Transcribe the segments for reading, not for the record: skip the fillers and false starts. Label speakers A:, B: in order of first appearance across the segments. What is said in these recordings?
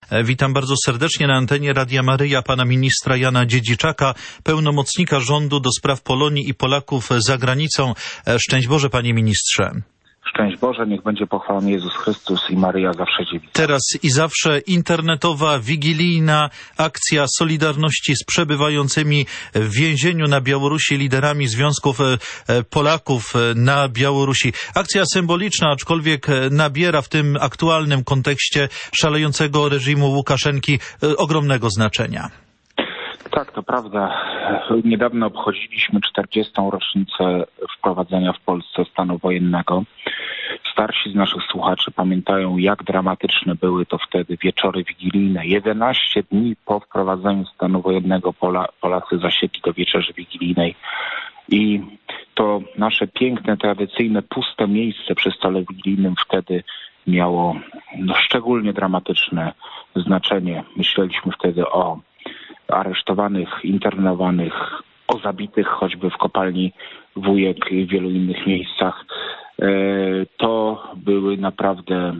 A: Witam bardzo serdecznie na antenie Radia Maryja pana ministra Jana Dziedziczaka, pełnomocnika rządu do spraw Polonii i Polaków za granicą. Szczęść Boże, panie ministrze.
B: Szczęść Boże, niech będzie pochwalony Jezus Chrystus i Maryja zawsze dziewica.
A: Teraz i zawsze internetowa, wigilijna akcja solidarności z przebywającymi w więzieniu na Białorusi liderami związków Polaków na Białorusi. Akcja symboliczna, aczkolwiek nabiera w tym aktualnym kontekście szalejącego reżimu Łukaszenki ogromnego znaczenia.
B: Tak, to prawda. Niedawno obchodziliśmy 40. rocznicę wprowadzenia w Polsce stanu wojennego. Starsi z naszych słuchaczy pamiętają, jak dramatyczne były to wtedy wieczory wigilijne. 11 dni po wprowadzeniu stanu wojennego Polacy zasiedli do wieczerzy wigilijnej. I to nasze piękne, tradycyjne, puste miejsce przy stole wigilijnym wtedy miało szczególnie dramatyczne znaczenie. Myśleliśmy wtedy o aresztowanych, internowanych, o zabitych choćby w kopalni Wujek i w wielu innych miejscach. To były naprawdę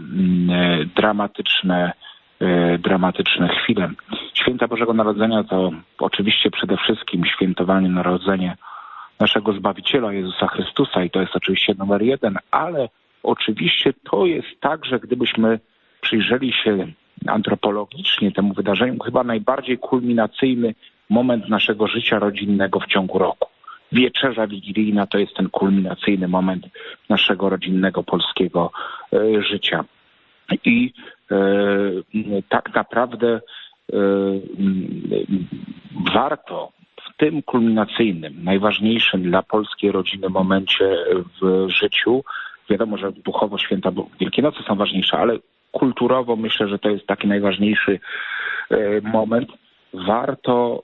B: dramatyczne chwile. Święta Bożego Narodzenia to oczywiście przede wszystkim świętowanie narodzenia naszego Zbawiciela Jezusa Chrystusa i to jest oczywiście numer 1, ale oczywiście to jest także, gdybyśmy przyjrzeli się antropologicznie temu wydarzeniu, chyba najbardziej kulminacyjny moment naszego życia rodzinnego w ciągu roku. Wieczerza wigilijna to jest ten kulminacyjny moment naszego rodzinnego polskiego życia. I tak naprawdę warto w tym kulminacyjnym, najważniejszym dla polskiej rodziny momencie w życiu, wiadomo, że duchowo święta Wielkiej są ważniejsze, ale kulturowo myślę, że to jest taki najważniejszy moment. Warto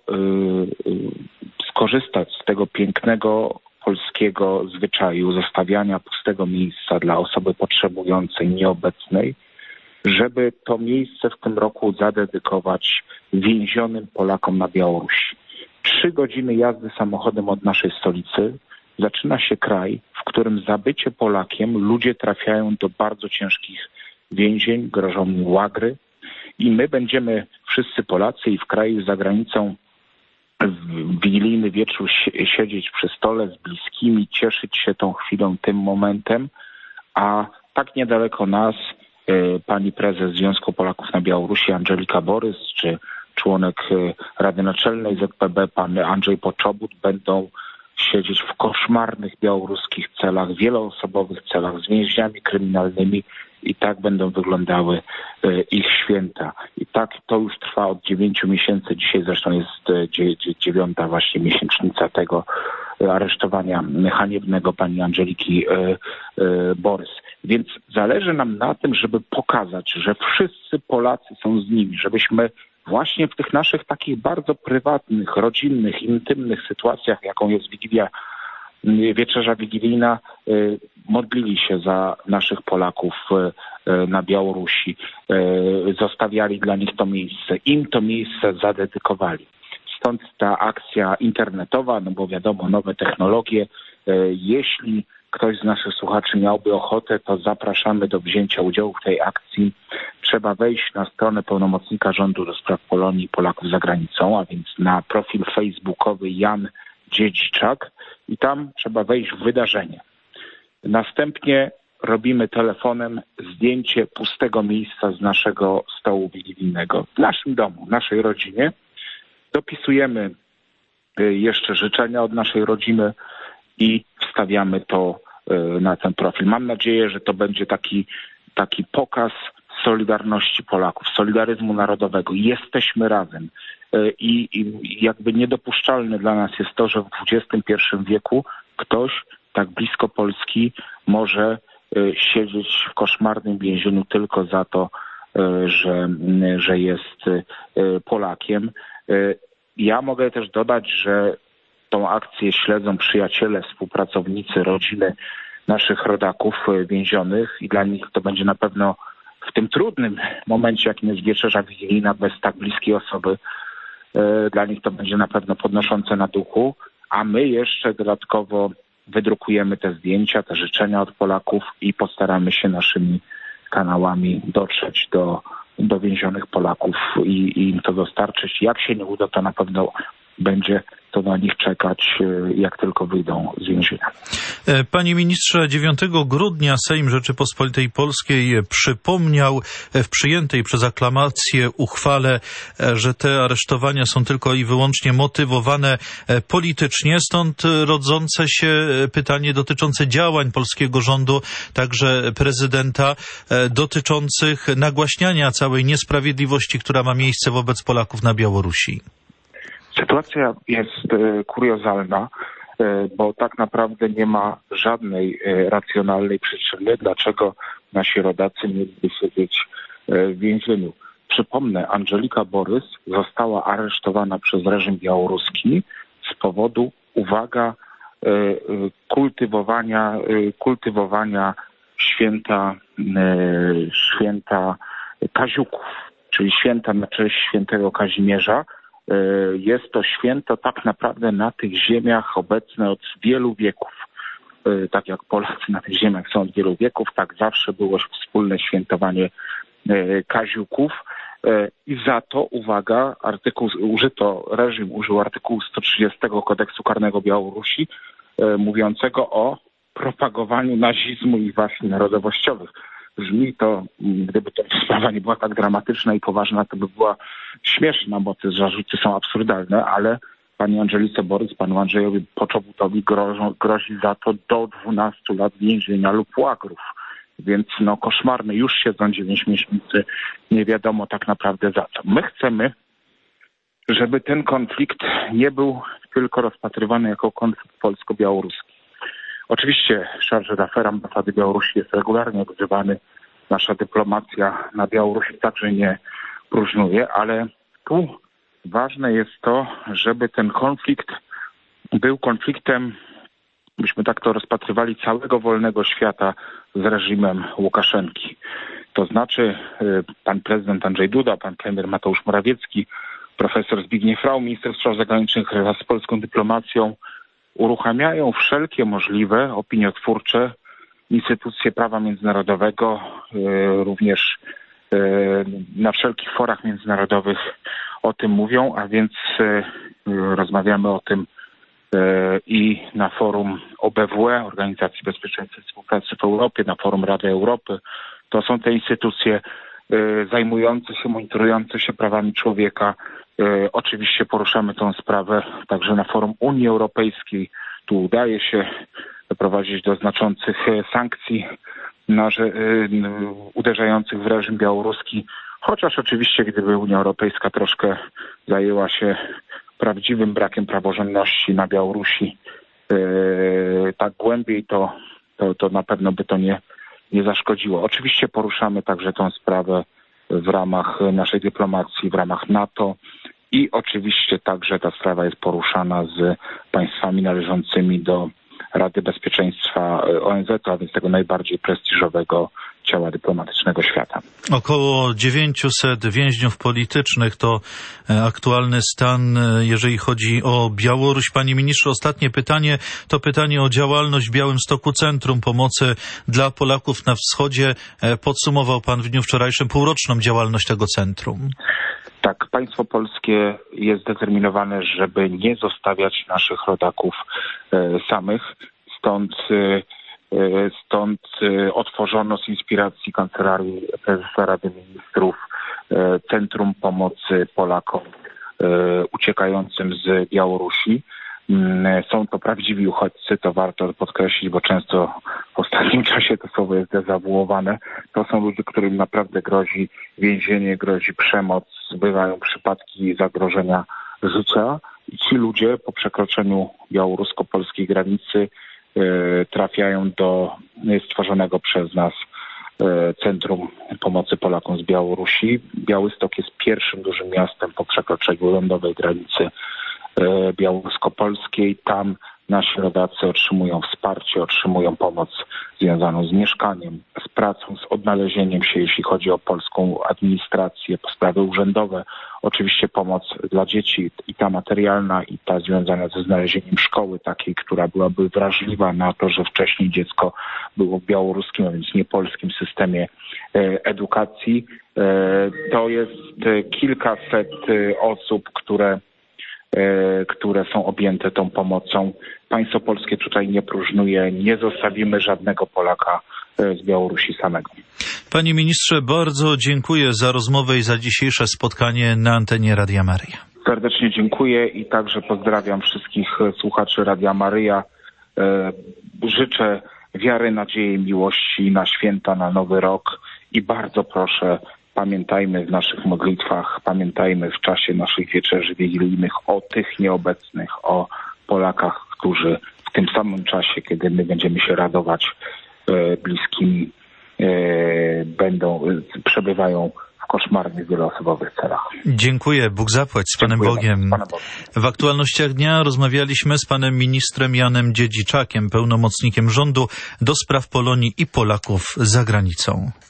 B: skorzystać z tego pięknego polskiego zwyczaju zostawiania pustego miejsca dla osoby potrzebującej, nieobecnej, żeby to miejsce w tym roku zadedykować więzionym Polakom na Białorusi. 3 godziny jazdy samochodem od naszej stolicy zaczyna się kraj, w którym za bycie Polakiem ludzie trafiają do bardzo ciężkich więzień, grożą im łagry i my będziemy wszyscy Polacy i w kraju i za granicą w wigilijny wieczór siedzieć przy stole z bliskimi, cieszyć się tą chwilą, tym momentem, a tak niedaleko nas pani prezes Związku Polaków na Białorusi Andżelika Borys czy członek Rady Naczelnej ZPB pan Andrzej Poczobut będą siedzieć w koszmarnych białoruskich celach, wieloosobowych celach z więźniami kryminalnymi i tak będą wyglądały ich święta. I tak to już trwa od 9 miesięcy. Dzisiaj zresztą jest 9. właśnie miesięcznica tego aresztowania haniebnego pani Andżeliki Borys. Więc zależy nam na tym, żeby pokazać, że wszyscy Polacy są z nimi, żebyśmy właśnie w tych naszych takich bardzo prywatnych, rodzinnych, intymnych sytuacjach, jaką jest wieczerza wigilijna, modlili się za naszych Polaków na Białorusi, zostawiali dla nich to miejsce, im to miejsce zadedykowali. Stąd ta akcja internetowa, no bo wiadomo, nowe technologie. Jeśli ktoś z naszych słuchaczy miałby ochotę, to zapraszamy do wzięcia udziału w tej akcji. Trzeba wejść na stronę pełnomocnika rządu do spraw Polonii i Polaków za granicą, a więc na profil facebookowy Jan Dziedziczak i tam trzeba wejść w wydarzenie. Następnie robimy telefonem zdjęcie pustego miejsca z naszego stołu wigilijnego w naszym domu, w naszej rodzinie. Dopisujemy jeszcze życzenia od naszej rodziny i wstawiamy to na ten profil. Mam nadzieję, że to będzie taki pokaz solidarności Polaków, solidaryzmu narodowego. Jesteśmy razem. I jakby niedopuszczalne dla nas jest to, że w XXI wieku ktoś tak blisko Polski może siedzieć w koszmarnym więzieniu tylko za to, że jest Polakiem. Ja mogę też dodać, że tą akcję śledzą przyjaciele, współpracownicy, rodziny naszych rodaków więzionych i dla nich to będzie na pewno w tym trudnym momencie, jakim jest wieczerza wigilijna bez tak bliskiej osoby, dla nich to będzie na pewno podnoszące na duchu, a my jeszcze dodatkowo wydrukujemy te zdjęcia, te życzenia od Polaków i postaramy się naszymi kanałami dotrzeć do do więzionych Polaków i im to dostarczyć. Jak się nie uda, to na pewno będzie to na nich czekać, jak tylko wyjdą z więzienia.
A: Panie ministrze, 9 grudnia Sejm Rzeczypospolitej Polskiej przypomniał w przyjętej przez aklamację uchwale, że te aresztowania są tylko i wyłącznie motywowane politycznie, stąd rodzące się pytanie dotyczące działań polskiego rządu, także prezydenta, dotyczących nagłaśniania całej niesprawiedliwości, która ma miejsce wobec Polaków na Białorusi.
B: Sytuacja jest kuriozalna, bo tak naprawdę nie ma żadnej racjonalnej przyczyny, dlaczego nasi rodacy mieliby siedzieć w więzieniu. Przypomnę, Andżelika Borys została aresztowana przez reżim białoruski z powodu, uwaga, kultywowania święta Kaziuków, czyli święta na cześć świętego Kazimierza. Jest to święto tak naprawdę na tych ziemiach obecne od wielu wieków. Tak jak Polacy na tych ziemiach są od wielu wieków, tak zawsze było wspólne świętowanie Kaziuków. I za to, uwaga, reżim użył artykułu 130 Kodeksu Karnego Białorusi, mówiącego o propagowaniu nazizmu i waśni narodowościowych. Brzmi to, gdyby ta sprawa nie była tak dramatyczna i poważna, to by była śmieszna, bo te zarzuty są absurdalne, ale pani Andżelice Borys, panu Andrzejowi Poczobutowi grozi za to do 12 lat więzienia lub łagrów. Więc koszmarne, już siedzą 9 miesięcy, nie wiadomo tak naprawdę za co. My chcemy, żeby ten konflikt nie był tylko rozpatrywany jako konflikt polsko-białoruski. Oczywiście chargé d'affaires ambasady Białorusi jest regularnie wzywany. Nasza dyplomacja na Białorusi także nie próżnuje, ale tu ważne jest to, żeby ten konflikt był konfliktem, byśmy tak to rozpatrywali, całego wolnego świata z reżimem Łukaszenki. To znaczy pan prezydent Andrzej Duda, pan premier Mateusz Morawiecki, profesor Zbigniew Rau, minister spraw zagranicznych wraz z polską dyplomacją uruchamiają wszelkie możliwe opiniotwórcze instytucje prawa międzynarodowego, również na wszelkich forach międzynarodowych o tym mówią, a więc rozmawiamy o tym i na forum OBWE, Organizacji Bezpieczeństwa i Współpracy w Europie, na forum Rady Europy. To są te instytucje zajmujące się, monitorujące się prawami człowieka. Oczywiście poruszamy tę sprawę także na forum Unii Europejskiej. Tu udaje się doprowadzić do znaczących sankcji uderzających w reżim białoruski. Chociaż oczywiście gdyby Unia Europejska troszkę zajęła się prawdziwym brakiem praworządności na Białorusi tak głębiej, to na pewno by to nie zaszkodziło. Oczywiście poruszamy także tę sprawę w ramach naszej dyplomacji, w ramach NATO i oczywiście także ta sprawa jest poruszana z państwami należącymi do Rady Bezpieczeństwa ONZ-u, a więc tego najbardziej prestiżowego ciała dyplomatycznego świata.
A: Około 900 więźniów politycznych to aktualny stan, jeżeli chodzi o Białoruś. Panie ministrze, ostatnie pytanie to pytanie o działalność w Białymstoku Centrum Pomocy dla Polaków na Wschodzie. Podsumował pan w dniu wczorajszym półroczną działalność tego centrum.
B: Tak, państwo polskie jest zdeterminowane, żeby nie zostawiać naszych rodaków samych. Stąd otworzono z inspiracji Kancelarii Prezesa Rady Ministrów Centrum Pomocy Polakom uciekającym z Białorusi. Są to prawdziwi uchodźcy, to warto podkreślić, bo często w ostatnim czasie to słowo jest dezawuowane. To są ludzie, którym naprawdę grozi więzienie, grozi przemoc, bywają przypadki zagrożenia życia i ci ludzie po przekroczeniu białorusko-polskiej granicy trafiają do stworzonego przez nas Centrum Pomocy Polakom z Białorusi. Białystok jest pierwszym dużym miastem po przekroczeniu lądowej granicy białorusko-polskiej. Tam nasi rodacy otrzymują wsparcie, otrzymują pomoc związaną z mieszkaniem, z pracą, z odnalezieniem się, jeśli chodzi o polską administrację, sprawy urzędowe. Oczywiście pomoc dla dzieci i ta materialna, i ta związana ze znalezieniem szkoły takiej, która byłaby wrażliwa na to, że wcześniej dziecko było w białoruskim, a więc nie polskim systemie edukacji. To jest kilkaset osób, które są objęte tą pomocą. Państwo polskie tutaj nie próżnuje, nie zostawimy żadnego Polaka z Białorusi samego.
A: Panie ministrze, bardzo dziękuję za rozmowę i za dzisiejsze spotkanie na antenie Radia Maryja.
B: Serdecznie dziękuję i także pozdrawiam wszystkich słuchaczy Radia Maryja. Życzę wiary, nadziei, miłości na święta, na Nowy Rok i bardzo proszę, pamiętajmy w naszych modlitwach, pamiętajmy w czasie naszych wieczerzy wigilijnych o tych nieobecnych, o Polakach, którzy w tym samym czasie, kiedy my będziemy się radować bliskimi, przebywają w koszmarnych, wieloosobowych celach.
A: Dziękuję. Bóg zapłać z Panem Bogiem. W aktualnościach dnia rozmawialiśmy z panem ministrem Janem Dziedziczakiem, pełnomocnikiem rządu do spraw Polonii i Polaków za granicą.